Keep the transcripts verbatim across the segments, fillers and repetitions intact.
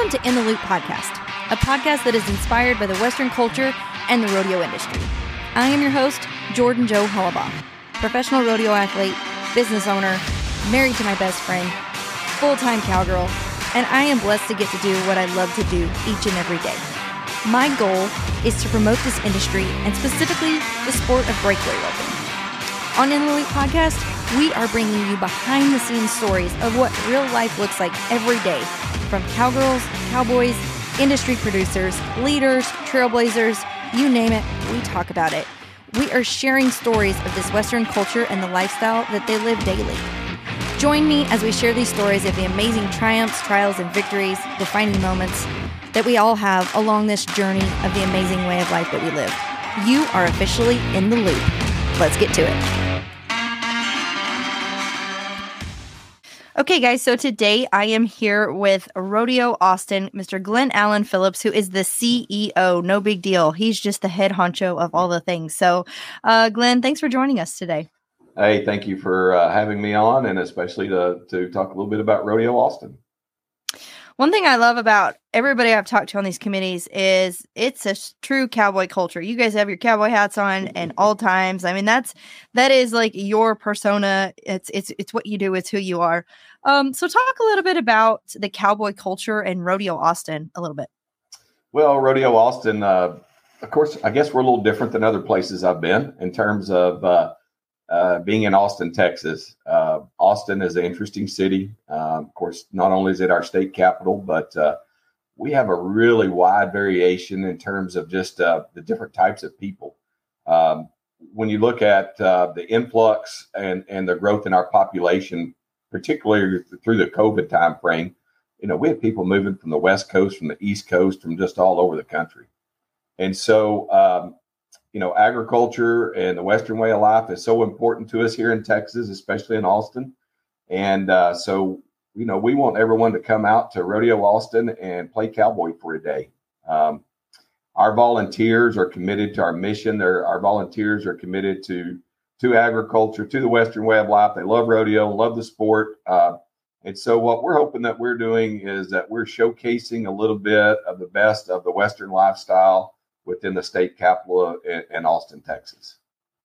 Welcome to In the Loop Podcast, a podcast that is inspired by the Western culture and the rodeo industry. I am your host, Jordan Joe Hollabaugh, professional rodeo athlete, business owner, married to my best friend, full-time cowgirl, and I am blessed to get to do what I love to do each and every day. My goal is to promote this industry and specifically the sport of breakaway roping. On In the Loop Podcast, we are bringing you behind-the-scenes stories of what real life looks like every day, from cowgirls, cowboys, industry producers, leaders, trailblazers, you name it, we talk about it. We are sharing stories of this Western culture and the lifestyle that they live daily. Join me as we share these stories of the amazing triumphs, trials, and victories, defining moments that we all have along this journey of the amazing way of life that we live. You are officially in the loop. Let's get to it. Okay, guys, so today I am here with Rodeo Austin, Mister Glenn Allen Phillips, who is the C E O. No big deal. He's just the head honcho of all the things. So, uh, Glenn, thanks for joining us today. Hey, thank you for uh, having me on, and especially to, to talk a little bit about Rodeo Austin. One thing I love about everybody I've talked to on these committees is it's a true cowboy culture. You guys have your cowboy hats on and all times. I mean, that's that is like your persona. It's it's it's what you do. It's who you are. Um, so talk a little bit about the cowboy culture and Rodeo Austin a little bit. Well, Rodeo Austin, uh, of course, I guess we're a little different than other places I've been in terms of uh, uh, being in Austin, Texas. Uh, Austin is an interesting city. Uh, of course, not only is it our state capital, but uh, we have a really wide variation in terms of just uh, the different types of people. Um, when you look at uh, the influx and, and the growth in our population, particularly through the COVID time frame, you know, we have people moving from the West Coast, from the East Coast, from just all over the country. And so, um, you know, agriculture and the Western way of life is so important to us here in Texas, especially in Austin. And uh, so, you know, we want everyone to come out to Rodeo Austin and play cowboy for a day. Um, our volunteers are committed to our mission. They're, our volunteers are committed to to agriculture, to the Western way of life. They love rodeo, love the sport. Uh, and so what we're hoping that we're doing is that we're showcasing a little bit of the best of the Western lifestyle within the state capital in, in Austin, Texas.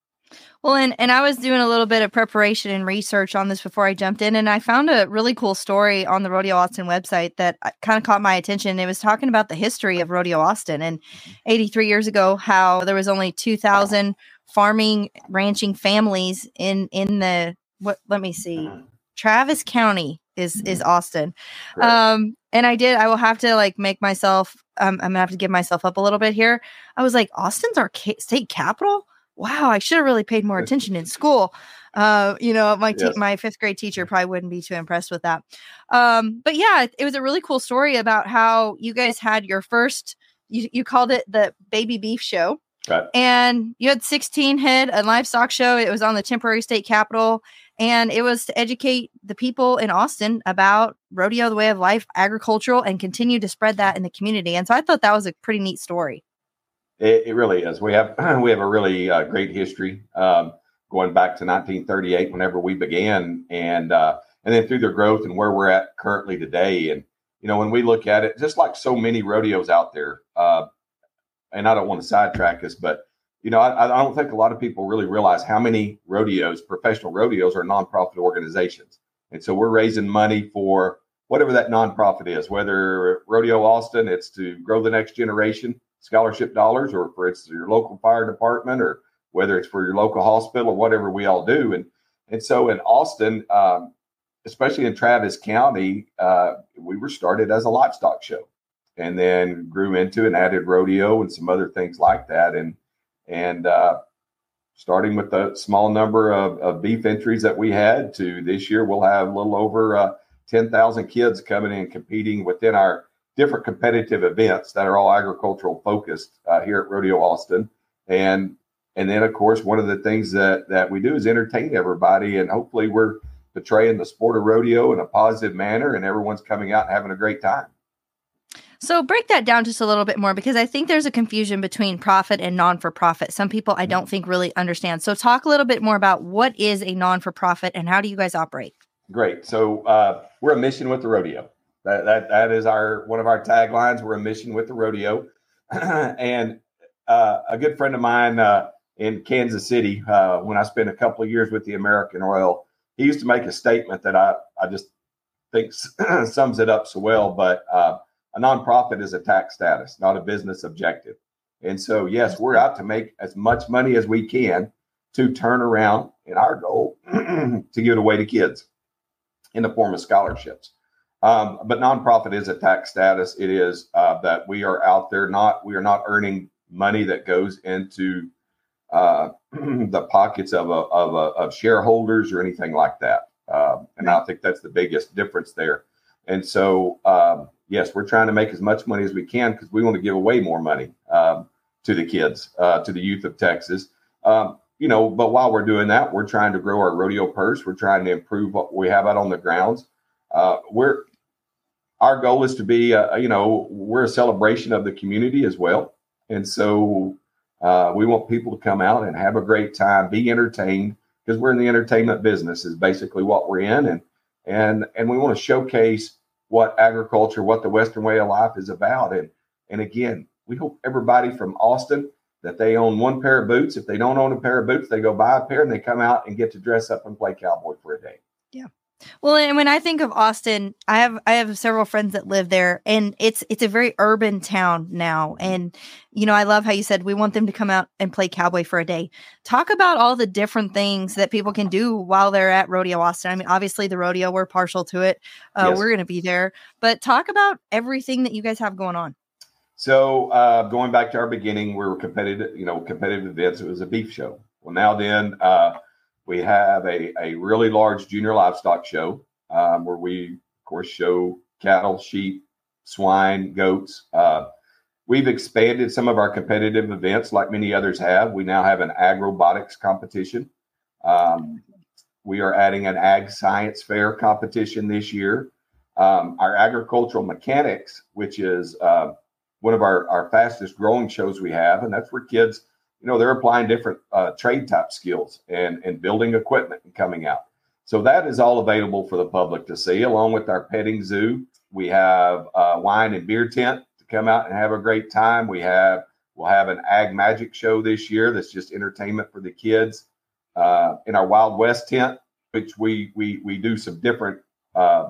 Well, and, and I was doing a little bit of preparation and research on this before I jumped in, and I found a really cool story on the Rodeo Austin website that kind of caught my attention. It was talking about the history of Rodeo Austin, and eighty-three years ago, how there was only two thousand farming, ranching families in in the, what, let me see, Travis County is is Austin. Right. Um, and I did, I will have to like make myself, um, I'm gonna have to give myself up a little bit here. I was like, Austin's our ca- state capital? Wow, I should have really paid more attention in school. Uh, you know, my te- yes. my fifth grade teacher probably wouldn't be too impressed with that. Um, but yeah, it, it was a really cool story about how you guys had your first, you, you called it the Baby Beef Show. Right. And you had sixteen head, a livestock show. It was on the temporary state capitol. And it was to educate the people in Austin about rodeo, the way of life, agricultural, and continue to spread that in the community. And so I thought that was a pretty neat story. It, it really is. We have we have a really uh, great history um, going back to nineteen thirty-eight, whenever we began, and uh, and then through the growth and where we're at currently today. And you know, when we look at it, just like so many rodeos out there, uh, and I don't want to sidetrack us, but you know, I, I don't think a lot of people really realize how many rodeos, professional rodeos, are nonprofit organizations. And so we're raising money for whatever that nonprofit is, whether Rodeo Austin, it's to grow the next generation, scholarship dollars, or for it's your local fire department, or whether it's for your local hospital, or whatever we all do. And and so in Austin, um, especially in Travis County, uh, we were started as a livestock show, and then grew into and added rodeo and some other things like that. And and uh, starting with the small number of, of beef entries that we had to this year, we'll have a little over uh, ten thousand kids coming in competing within our different competitive events that are all agricultural focused uh, here at Rodeo Austin. And and then, of course, one of the things that, that we do is entertain everybody. And hopefully we're portraying the sport of rodeo in a positive manner, and everyone's coming out and having a great time. So break that down just a little bit more, because I think there's a confusion between profit and non-for-profit. Some people I don't think really understand. So talk a little bit more about what is a non-for-profit and how do you guys operate? Great. So uh, we're a mission with the rodeo. That that that is our one of our taglines. We're a mission with the rodeo, and uh, a good friend of mine uh, in Kansas City, uh, when I spent a couple of years with the American Oil, he used to make a statement that I I just think sums it up so well. But uh, a nonprofit is a tax status, not a business objective. And so, yes, we're out to make as much money as we can to turn around in our goal to give it away to kids in the form of scholarships. Um, but nonprofit is a tax status. It is uh, that we are out there, not we are not earning money that goes into uh, the pockets of a, of, a, of shareholders or anything like that. Um, and I think that's the biggest difference there. And so, um, yes, we're trying to make as much money as we can because we want to give away more money um, to the kids, uh, to the youth of Texas. Um, you know, but while we're doing that, we're trying to grow our rodeo purse. We're trying to improve what we have out on the grounds. Uh, we're our goal is to be, uh, you know, we're a celebration of the community as well. And so uh, we want people to come out and have a great time, be entertained, because we're in the entertainment business is basically what we're in. And, and, and we want to showcase what agriculture, what the Western way of life is about. And, and again, we hope everybody from Austin that they own one pair of boots. If they don't own a pair of boots, they go buy a pair and they come out and get to dress up and play cowboy for a day. Yeah. Well, and when I think of Austin, I have I have several friends that live there, and it's it's a very urban town now. And you know, I love how you said we want them to come out and play cowboy for a day. Talk about all the different things that people can do while they're at Rodeo Austin. I mean, obviously the rodeo, we're partial to it. Uh, yes. We're going to be there, but talk about everything that you guys have going on. So uh, going back to our beginning, we were competitive, you know, competitive events. It was a beef show. Well, now then. Uh, We have a, a really large junior livestock show um, where we, of course, show cattle, sheep, swine, goats. Uh, we've expanded some of our competitive events like many others have. We now have an ag robotics competition. Um, we are adding an ag science fair competition this year. Um, our agricultural mechanics, which is uh, one of our, our fastest growing shows we have, and that's where kids, you know, they're applying different uh, trade type skills and, and building equipment and coming out. So that is all available for the public to see, along with our petting zoo. We have a wine and beer tent to come out and have a great time. We have, we'll have an ag magic show this year. That's just entertainment for the kids. Uh, in our Wild West tent, which we, we, we do some different uh,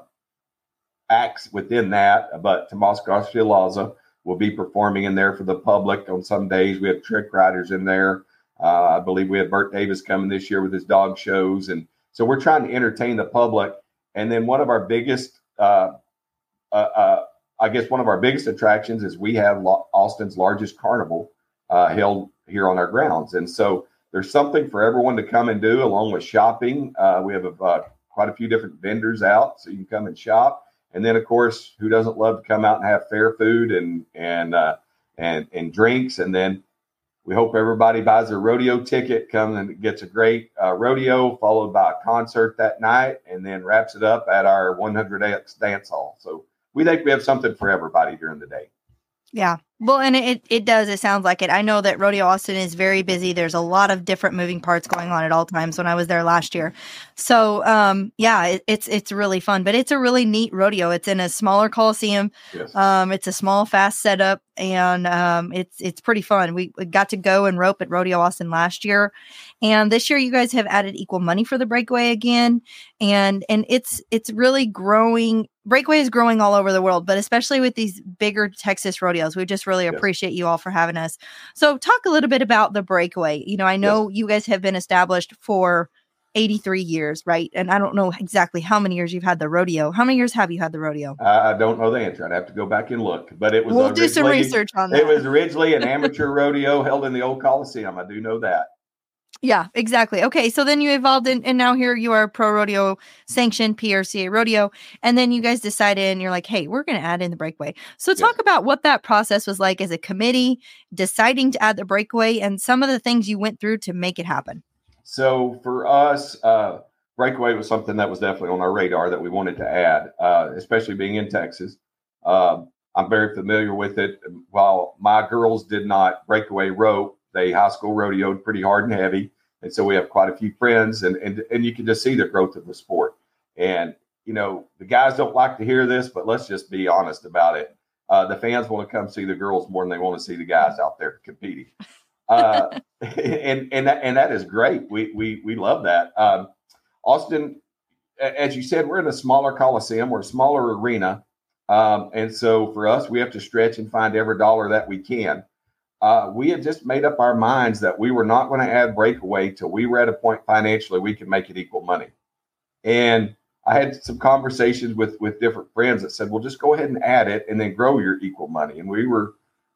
acts within that, but Tomas Garcia-Laza will be performing in there for the public on some days. We have trick riders in there. Uh, I believe we have Bert Davis coming this year with his dog shows. And so we're trying to entertain the public. And then one of our biggest, uh, uh, uh, I guess one of our biggest attractions is we have Lo- Austin's largest carnival uh, held here on our grounds. And so there's something for everyone to come and do along with shopping. Uh, we have a, uh, quite a few different vendors out so you can come and shop. And then, of course, who doesn't love to come out and have fair food and and uh, and and drinks? And then we hope everybody buys a rodeo ticket, comes and gets a great uh, rodeo, followed by a concert that night, and then wraps it up at our one hundred X dance hall. So we think we have something for everybody during the day. Yeah. Well, and it, it does. It sounds like it. I know that Rodeo Austin is very busy. There's a lot of different moving parts going on at all times when I was there last year. So, um, yeah, it, it's it's really fun. But it's a really neat rodeo. It's in a smaller coliseum. Yes. Um, it's a small, fast setup, and um, it's it's pretty fun. We, we got to go and rope at Rodeo Austin last year, and this year you guys have added equal money for the breakaway again, and and it's it's really growing. Breakaway is growing all over the world, but especially with these bigger Texas rodeos. We just really yes. appreciate you all for having us. So talk a little bit about the breakaway. You know, I know yes. you guys have been established for eighty-three years, right? And I don't know exactly how many years you've had the rodeo. How many years have you had the rodeo? I don't know the answer. I'd have to go back and look, but it was, we'll do some research on that. It was originally an amateur rodeo held in the old Coliseum. I do know that. Yeah, exactly. Okay, so then you evolved, in, and now here you are, Pro Rodeo sanctioned P R C A Rodeo, and then you guys decided, and you're like, hey, we're going to add in the breakaway. So talk yes. about what that process was like as a committee, deciding to add the breakaway, and some of the things you went through to make it happen. So for us, uh, breakaway was something that was definitely on our radar that we wanted to add, uh, especially being in Texas. Uh, I'm very familiar with it. While my girls did not breakaway rope, they high school rodeoed pretty hard and heavy. And so we have quite a few friends, and, and, and you can just see the growth of the sport. And you know, the guys don't like to hear this, but let's just be honest about it. Uh, the fans want to come see the girls more than they want to see the guys out there competing. Uh, and, and, that, and that is great. We, we, we love that. Um, Austin, as you said, we're in a smaller Coliseum, we're a smaller arena. Um, and so for us, we have to stretch and find every dollar that we can. Uh, we had just made up our minds that we were not going to add breakaway till we were at a point financially we could make it equal money. And I had some conversations with, with different friends that said, well, just go ahead and add it and then grow your equal money. And we were,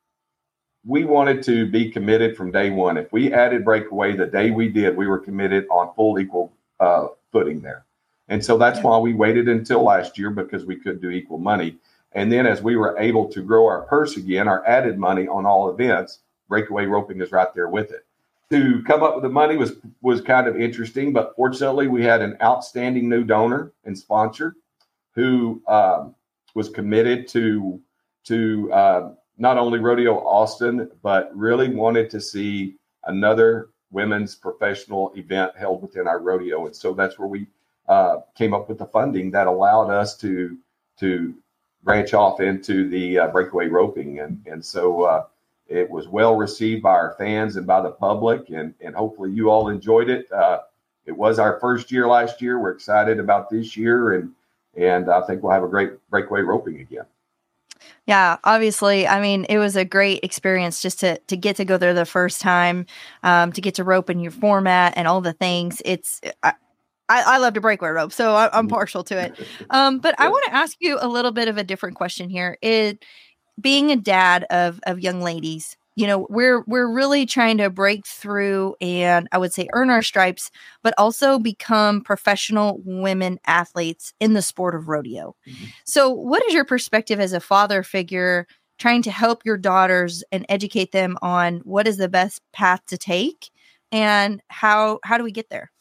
we wanted to be committed from day one. If we added breakaway the day we did, we were committed on full equal uh, footing there. And so that's why we waited until last year, because we could do equal money. And then as we were able to grow our purse again, our added money on all events, breakaway roping is right there with it. To come up with the money was was kind of interesting, but fortunately we had an outstanding new donor and sponsor who um, was committed to to uh, not only Rodeo Austin, but really wanted to see another women's professional event held within our rodeo. And so that's where we uh, came up with the funding that allowed us to to branch off into the uh, breakaway roping. And, and so uh, it was well received by our fans and by the public, and, and hopefully you all enjoyed it. Uh, it was our first year last year. We're excited about this year, and, and I think we'll have a great breakaway roping again. Yeah, obviously. I mean, it was a great experience just to to get to go there the first time, um, to get to rope in your format and all the things. It's I, I, I love to breakaway rope, so I, I'm partial to it. Um, but I want to ask you a little bit of a different question here. It being a dad of of young ladies, you know, we're we're really trying to break through and I would say earn our stripes, but also become professional women athletes in the sport of rodeo. Mm-hmm. So what is your perspective as a father figure trying to help your daughters and educate them on what is the best path to take, and how how do we get there?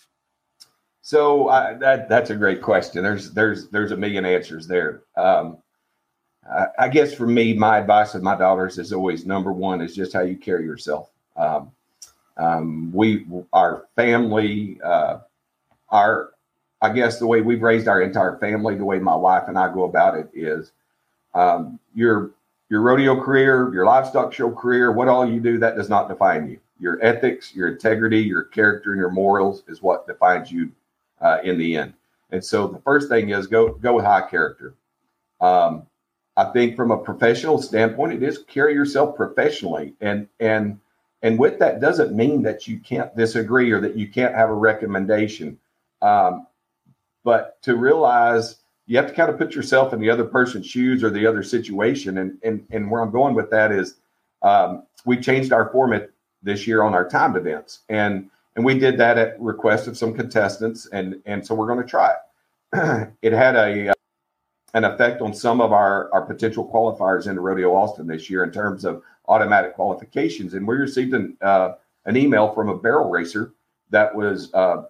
So uh, that that's a great question. There's there's there's a million answers there. Um, I, I guess for me, my advice with my daughters is always number one is just how you carry yourself. Um, um, we, our family, uh, our, I guess the way we've raised our entire family, the way my wife and I go about it is um, your your rodeo career, your livestock show career, what all you do, that does not define you. Your ethics, your integrity, your character, and your morals is what defines you uh, in the end. And so the first thing is go go with high character. Um, I think from a professional standpoint, it is carry yourself professionally. And and and with that doesn't mean that you can't disagree or that you can't have a recommendation. Um, but to realize you have to kind of put yourself in the other person's shoes or the other situation. And and and where I'm going with that is um, we changed our format this year on our timed events. And and we did that at request of some contestants. And, and so we're going to try it. It had a an effect on some of our, our potential qualifiers into Rodeo Austin this year in terms of automatic qualifications. And we received an, uh, an email from a barrel racer that was uh,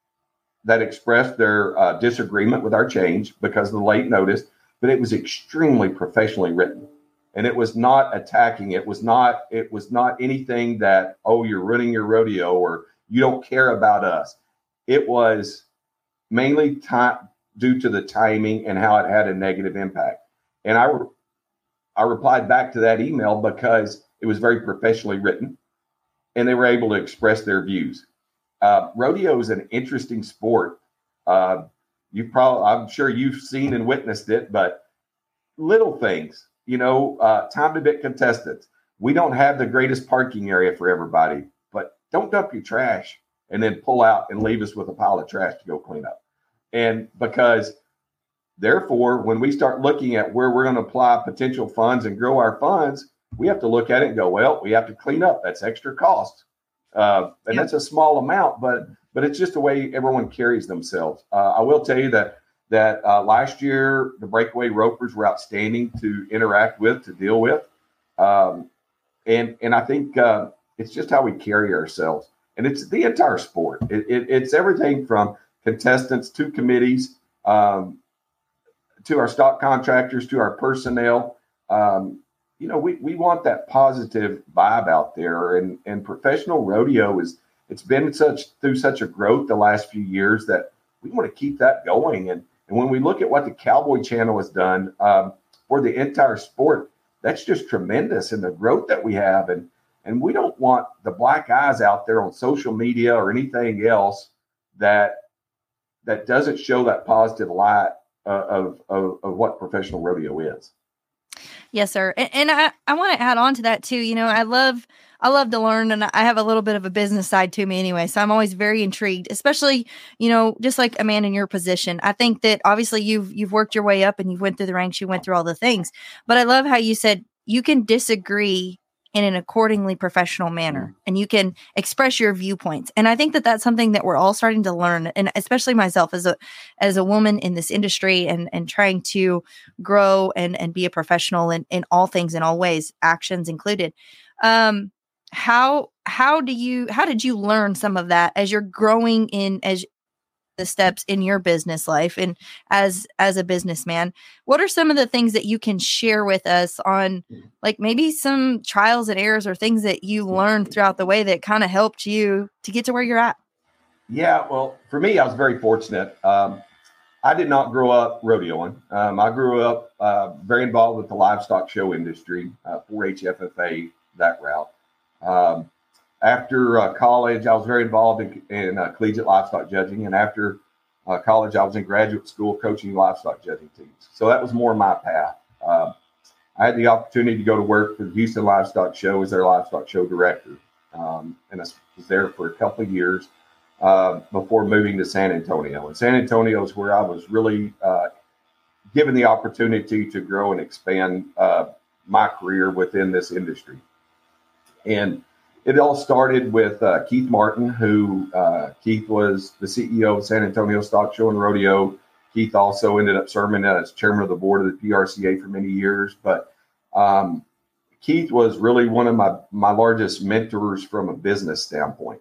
that expressed their uh, disagreement with our change because of the late notice, but it was extremely professionally written. And it was not attacking. It was not, it was not anything that, oh, you're running your rodeo or you don't care about us. It was mainly time due to the timing and how it had a negative impact. And I, re- I replied back to that email because it was very professionally written and they were able to express their views. Uh, rodeo is an interesting sport. Uh, you probably, I'm sure you've seen and witnessed it, but little things, you know, uh, time to bit contestants. We don't have the greatest parking area for everybody, but don't dump your trash and then pull out and leave us with a pile of trash to go clean up. And because therefore, when we start looking at where we're going to apply potential funds and grow our funds, we have to look at it and go, well, we have to clean up. That's extra cost. Uh, and yeah. That's a small amount, but but it's just the way everyone carries themselves. Uh, I will tell you that that uh, last year, the breakaway ropers were outstanding to interact with, to deal with. Um, and, and I think uh, it's just how we carry ourselves. And it's the entire sport. It, it, it's everything from contestants to committees, um, to our stock contractors, to our personnel. Um, you know, we, we want that positive vibe out there. And, and professional rodeo is, it's been such through such a growth the last few years that we want to keep that going. And, And when we look at what the Cowboy Channel has done um, for the entire sport, that's just tremendous in the growth that we have. And and we don't want the black eyes out there on social media or anything else that that doesn't show that positive light uh, of, of of what professional rodeo is. Yes, sir. And, and I, I want to add on to that too. You know, I love I love to learn, and I have a little bit of a business side to me anyway. So I'm always very intrigued, especially, you know, just like a man in your position. I think that obviously you've you've worked your way up and you went through the ranks, you went through all the things. But I love how you said you can disagree in an accordingly professional manner, and you can express your viewpoints. And I think that that's something that we're all starting to learn, and especially myself as a as a woman in this industry, and and trying to grow and and be a professional in, in all things, in all ways, actions included. Um, how how do you how did you learn some of that as you're growing in as the steps in your business life and as as a businessman? What are some of the things that you can share with us on, like, maybe some trials and errors or things that you learned throughout the way that kind of helped you to get to where you're at? Yeah, well, for me, I was very fortunate. Um, I did not grow up rodeoing. Um, I grew up uh, very involved with the livestock show industry, uh, four H F F A, that route. Um, After uh, college, I was very involved in, in uh, collegiate livestock judging. And after uh, college, I was in graduate school coaching livestock judging teams. So that was more my path. Uh, I had the opportunity to go to work for the Houston Livestock Show as their livestock show director. Um, and I was there for a couple of years uh, before moving to San Antonio. And San Antonio is where I was really uh, given the opportunity to grow and expand uh, my career within this industry. And it all started with uh, Keith Martin, who uh, Keith was the C E O of San Antonio Stock Show and Rodeo. Keith also ended up serving as chairman of the board of the P R C A for many years. But um, Keith was really one of my, my largest mentors from a business standpoint.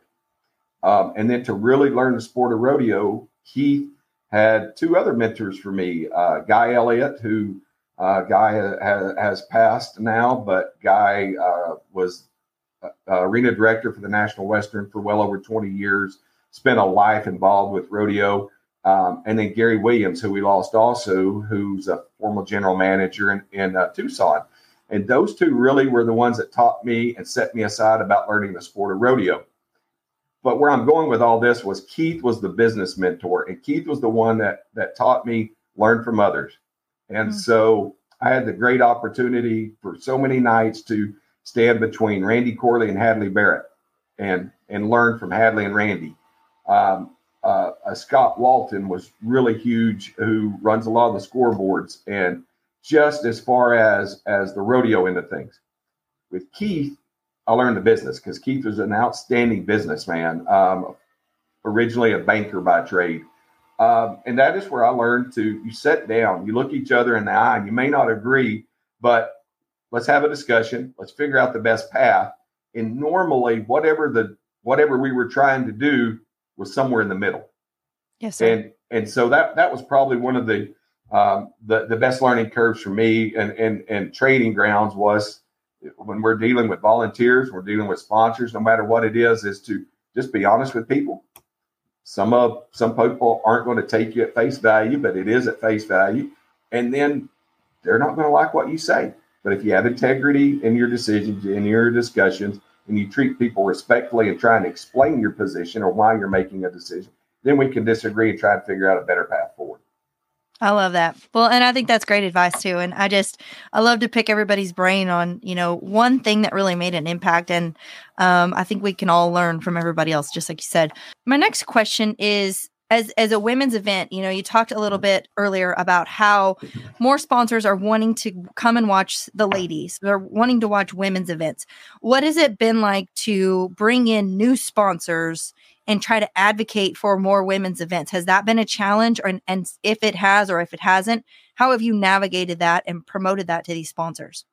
Um, and then to really learn the sport of rodeo, Keith had two other mentors for me. Uh, Guy Elliott, who uh, Guy ha- has passed now, but Guy uh, was Uh, arena director for the National Western for well over twenty years, spent a life involved with rodeo. Um, and then Gary Williams, who we lost also, who's a former general manager in, in uh, Tucson. And those two really were the ones that taught me and set me aside about learning the sport of rodeo. But where I'm going with all this was Keith was the business mentor, and Keith was the one that, that taught me learn from others. And mm-hmm. so I had the great opportunity for so many nights to stand between Randy Corley and Hadley Barrett and and learn from Hadley and Randy. Um, uh, uh, Scott Walton was really huge, who runs a lot of the scoreboards. And just as far as, as the rodeo end of things. With Keith, I learned the business because Keith was an outstanding businessman, um, originally a banker by trade. Um, and that is where I learned to, you sit down, you look each other in the eye, and you may not agree, but let's have a discussion. Let's figure out the best path. And normally, whatever the whatever we were trying to do was somewhere in the middle. Yes, sir. And and so that that was probably one of the um, the the best learning curves for me and and and trading grounds was when we're dealing with volunteers, we're dealing with sponsors. No matter what it is, is to just be honest with people. Some of some people aren't going to take you at face value, but it is at face value, and then they're not going to like what you say. But if you have integrity in your decisions, in your discussions, and you treat people respectfully and try and explain your position or why you're making a decision, then we can disagree and try and figure out a better path forward. I love that. Well, and I think that's great advice too. And I just, I love to pick everybody's brain on, you know, one thing that really made an impact. And um, I think we can all learn from everybody else, just like you said. My next question is, As as a women's event, you know, you talked a little bit earlier about how more sponsors are wanting to come and watch the ladies. They're wanting to watch women's events. What has it been like to bring in new sponsors and try to advocate for more women's events? Has that been a challenge? Or, and if it has, or if it hasn't, how have you navigated that and promoted that to these sponsors?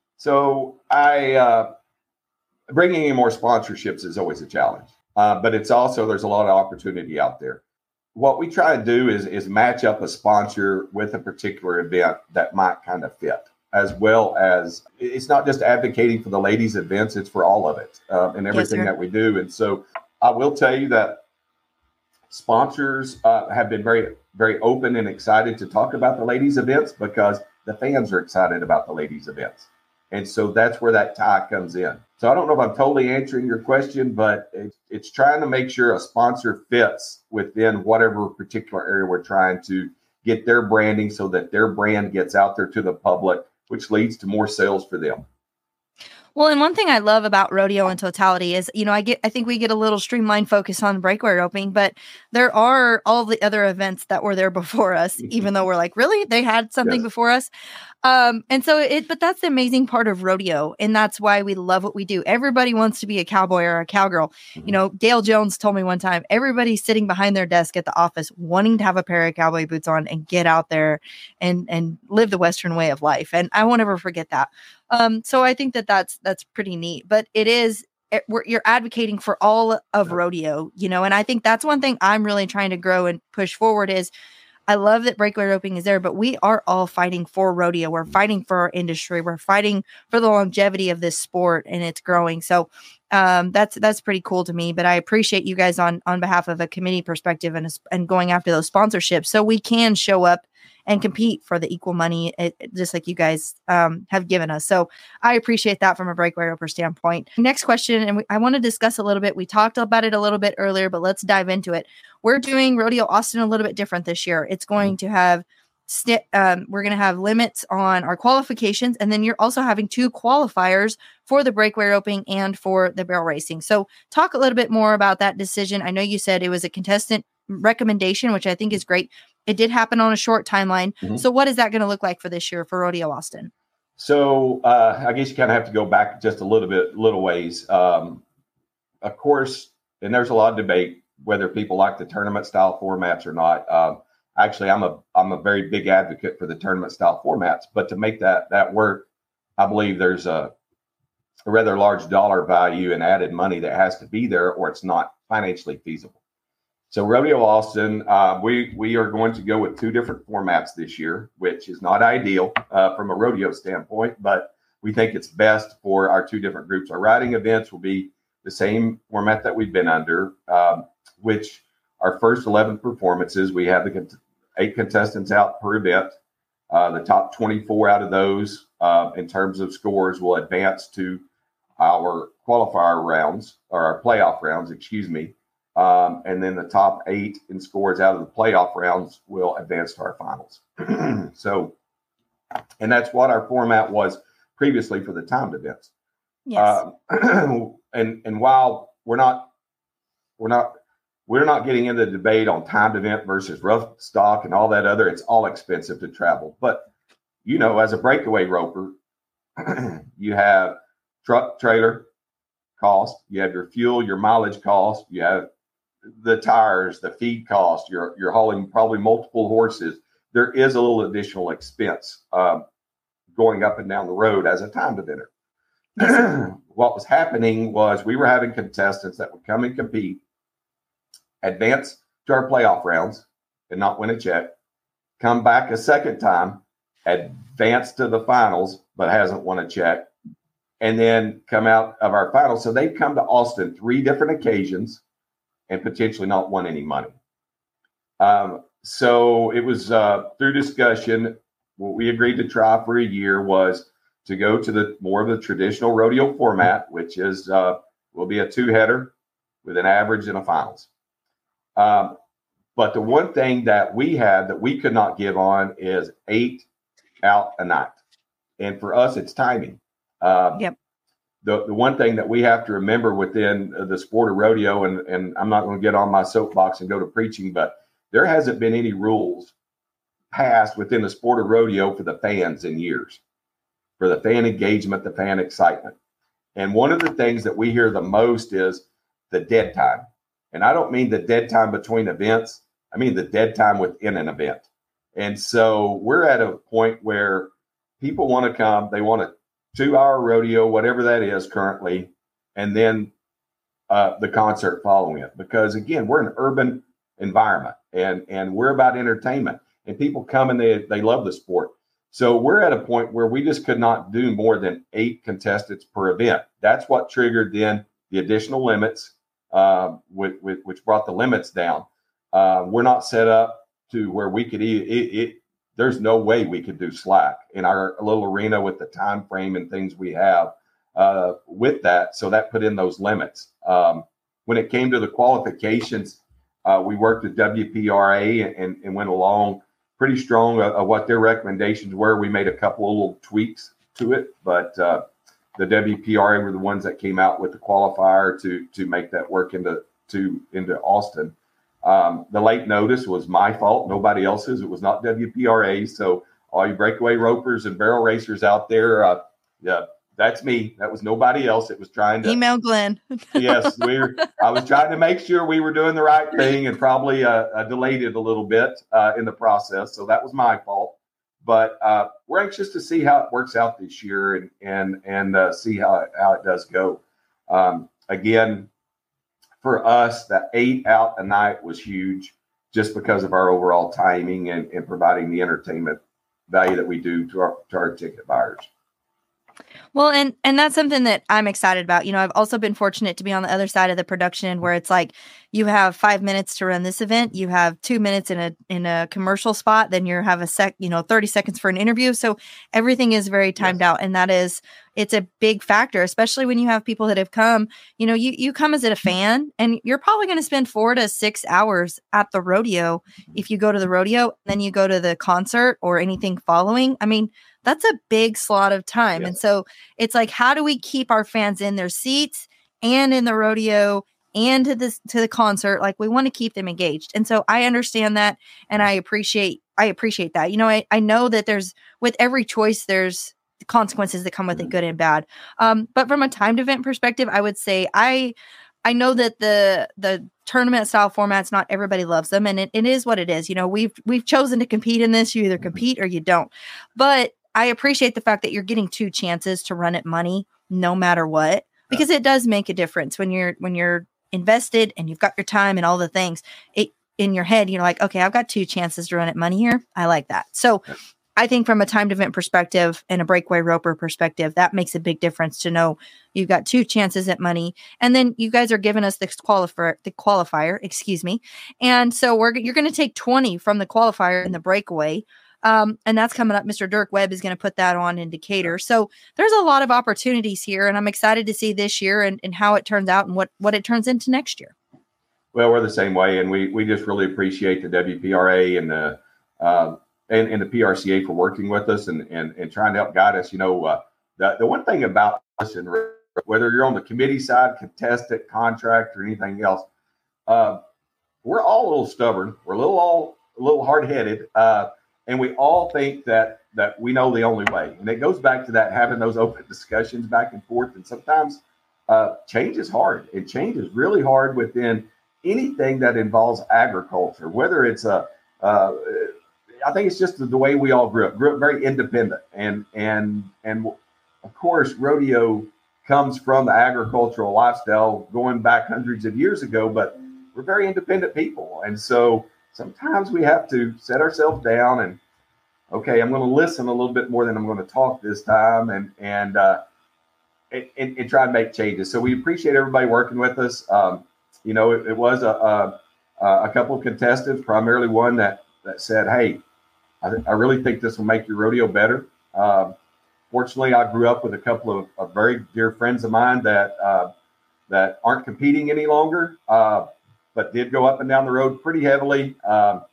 So I, uh, bringing in more sponsorships is always a challenge, uh, but it's also, there's a lot of opportunity out there. What we try to do is, is match up a sponsor with a particular event that might kind of fit, as well as it's not just advocating for the ladies' events, it's for all of it uh, and everything yes, that we do. And so I will tell you that sponsors uh, have been very, very open and excited to talk about the ladies events because the fans are excited about the ladies events. And so that's where that tie comes in. So I don't know if I'm totally answering your question, but it, it's trying to make sure a sponsor fits within whatever particular area we're trying to get their branding so that their brand gets out there to the public, which leads to more sales for them. Well, and one thing I love about rodeo in totality is, you know, I get, I think we get a little streamlined focus on breakaway roping, but there are all the other events that were there before us, even though we're like, really, they had something Yes. before us. Um, and so it, but that's the amazing part of rodeo. And that's why we love what we do. Everybody wants to be a cowboy or a cowgirl. Mm-hmm. You know, Dale Jones told me one time, everybody's sitting behind their desk at the office wanting to have a pair of cowboy boots on and get out there and, and live the Western way of life. And I won't ever forget that. Um, so I think that that's, that's pretty neat, but it is, it, we're, you're advocating for all of rodeo, you know, and I think that's one thing I'm really trying to grow and push forward is I love that breakaway roping is there, but we are all fighting for rodeo. We're fighting for our industry. We're fighting for the longevity of this sport and it's growing. So um, that's, that's pretty cool to me, but I appreciate you guys on, on behalf of a committee perspective and, and going after those sponsorships so we can show up and compete for the equal money, it, just like you guys um, have given us. So I appreciate that from a breakaway roper standpoint. Next question, and we, I want to discuss a little bit. We talked about it a little bit earlier, but let's dive into it. We're doing Rodeo Austin a little bit different this year. It's going to have, st- um, we're going to have limits on our qualifications, and then you're also having two qualifiers for the breakaway roping and for the barrel racing. So talk a little bit more about that decision. I know you said it was a contestant recommendation, which I think is great. It did happen on a short timeline. Mm-hmm. So what is that going to look like for this year for Rodeo Austin? So uh, I guess you kind of have to go back just a little bit, little ways. Um, of course, and there's a lot of debate whether people like the tournament style formats or not. Um, actually, I'm a I'm a very big advocate for the tournament style formats, but to make that that work, I believe there's a, a rather large dollar value and added money that has to be there, or it's not financially feasible. So Rodeo Austin, uh, we we are going to go with two different formats this year, which is not ideal uh, from a rodeo standpoint, but we think it's best for our two different groups. Our riding events will be the same format that we've been under, um, which our first eleven performances, we have the cont- eight contestants out per event. Uh, the top twenty-four out of those, uh, in terms of scores, will advance to our qualifier rounds, or our playoff rounds, excuse me. Um, and then the top eight in scores out of the playoff rounds will advance to our finals. So, and that's what our format was previously for the timed events. Yes. Uh, and and while we're not we're not we're not getting into the debate on timed event versus rough stock and all that other, it's all expensive to travel. But you know, as a breakaway roper, you have truck, trailer cost, you have your fuel, your mileage cost, you have the tires, the feed cost, you're you're hauling probably multiple horses. There is a little additional expense um, going up and down the road as a timed eventer. What was happening was we were having contestants that would come and compete, advance to our playoff rounds and not win a check, come back a second time, advance to the finals, but hasn't won a check, and then come out of our finals. So they've come to Austin three different occasions and potentially not won any money. Um, so it was uh, through discussion, what we agreed to try for a year was to go to the more of the traditional rodeo format, which is uh, will be a two-header with an average and a finals. Um, but the one thing that we had that we could not give on is eight out a night. And for us, it's timing. Uh, yep. The, the one thing that we have to remember within the sport of rodeo, and, and I'm not going to get on my soapbox and go to preaching, but there hasn't been any rules passed within the sport of rodeo for the fans in years, for the fan engagement, the fan excitement. And one of the things that we hear the most is the dead time. And I don't mean the dead time between events. I mean the dead time within an event. And so we're at a point where people want to come, they want a two-hour rodeo, whatever that is currently, and then uh, the concert following it. Because, again, we're an urban environment, and, and we're about entertainment. And people come and they, they love the sport. So we're at a point where we just could not do more than eight contestants per event. That's what triggered then the additional limits, uh, with, with, which brought the limits down. uh, we're not set up to where we could eat it, it. There's no way we could do slack in our little arena with the time frame and things we have uh, with that. So that put in those limits. Um, when it came to the qualifications, uh, we worked with W P R A and, and went along pretty strong of, of what their recommendations were. We made a couple of little tweaks to it, but uh, the W P R A were the ones that came out with the qualifier to to make that work into to into Austin. Um, the late notice was my fault, nobody else's. It was not W P R A. So all you breakaway ropers and barrel racers out there, uh, yeah, that's me. That was nobody else. It was trying to email Glenn. Yes, we were. I was trying to make sure we were doing the right thing, and probably uh, uh, delayed it a little bit uh, in the process. So that was my fault. But uh, we're anxious to see how it works out this year, and and and uh, see how it, how it does go. Um, again, for us, that eight out a night was huge, just because of our overall timing and, and providing the entertainment value that we do to our to our ticket buyers. Well, and and that's something that I'm excited about. You know, I've also been fortunate to be on the other side of the production where it's like you have five minutes to run this event, you have two minutes in a in a commercial spot, then you have a sec, you know, thirty seconds for an interview. So everything is very timed yes. out, and that is it's a big factor, especially when you have people that have come. You know, you you come as a fan, and you're probably going to spend four to six hours at the rodeo if you go to the rodeo, and then you go to the concert or anything following. I mean, that's a big slot of time. Yes. And so it's like, how do we keep our fans in their seats and in the rodeo and to this, to the concert? Like, we want to keep them engaged. And so I understand that. And I appreciate, I appreciate that. You know, I, I know that there's, with every choice, there's consequences that come with it, good and bad. Um, but from a timed event perspective, I would say I, I know that the, the tournament style formats, not everybody loves them, and it, it is what it is. You know, we've, we've chosen to compete in this. You either compete or you don't, but I appreciate the fact that you're getting two chances to run at money no matter what, because it does make a difference when you're when you're invested and you've got your time and all the things. It in your head, you're like, okay, I've got two chances to run at money here. I like that. So I think from a timed event perspective and a breakaway roper perspective, that makes a big difference to know you've got two chances at money. And then you guys are giving us the qualifier, the qualifier, excuse me. And so we're you're going to take twenty from the qualifier and the breakaway. Um, and that's coming up. Mister Dirk Webb is going to put that on in Decatur. So there's a lot of opportunities here, and I'm excited to see this year and, and how it turns out and what, what it turns into next year. Well, we're the same way, and we we just really appreciate the W P R A and the uh, and, and the P R C A for working with us and and, and trying to help guide us. You know, uh, the the one thing about us, and whether you're on the committee side, contestant, contract, or anything else, uh, we're all a little stubborn. We're a little all a little hard headed. Uh, And we all think that that we know the only way. And it goes back to that, having those open discussions back and forth. And sometimes uh, change is hard. And change is really hard within anything that involves agriculture, whether it's a, uh, I think it's just the way we all grew up, grew up very independent. And, and, and of course, rodeo comes from the agricultural lifestyle going back hundreds of years ago, but we're very independent people. And so sometimes we have to set ourselves down and, okay, I'm going to listen a little bit more than I'm going to talk this time, and and uh, and, and try and make changes. So we appreciate everybody working with us. Um, you know, it, it was a, a a couple of contestants, primarily one that that said, "Hey, I, I really think this will make your rodeo better." Um, fortunately, I grew up with a couple of, of very dear friends of mine that uh, that aren't competing any longer. Uh, but did go up and down the road pretty heavily, um,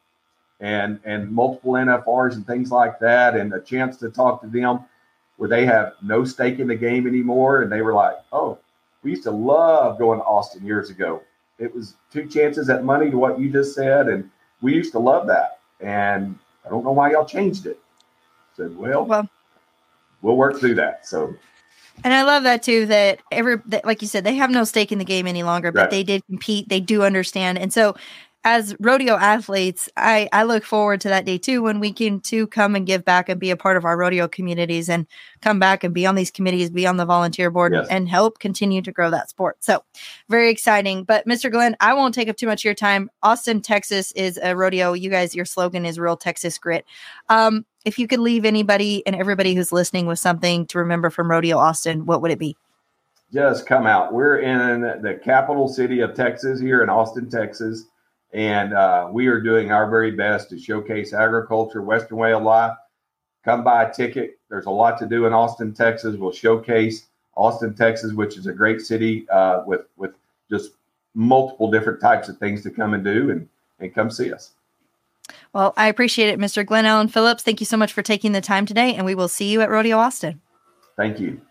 and and multiple N F Rs and things like that, and a chance to talk to them where they have no stake in the game anymore. And they were like, oh, we used to love going to Austin years ago. It was two chances at money to what you just said, and we used to love that. And I don't know why y'all changed it. I said, well, well, we'll work through that. So. And I love that too, that every, that, like you said, they have no stake in the game any longer, but right. They did compete. They do understand. And so as rodeo athletes, I, I look forward to that day too, when we can too come and give back and be a part of our rodeo communities and come back and be on these committees, be on the volunteer board yes. and help continue to grow that sport. So very exciting. But Mister Glenn, I won't take up too much of your time. Austin, Texas is a rodeo. You guys, your slogan is Real Texas Grit. Um, If you could leave anybody and everybody who's listening with something to remember from Rodeo Austin, what would it be? Just come out. We're in the capital city of Texas here in Austin, Texas. And uh, we are doing our very best to showcase agriculture, Western way of life. Come buy a ticket. There's a lot to do in Austin, Texas. We'll showcase Austin, Texas, which is a great city uh, with with just multiple different types of things to come and do, and, and come see us. Well, I appreciate it, Mister Glenn Allen Phillips. Thank you so much for taking the time today, and we will see you at Rodeo Austin. Thank you.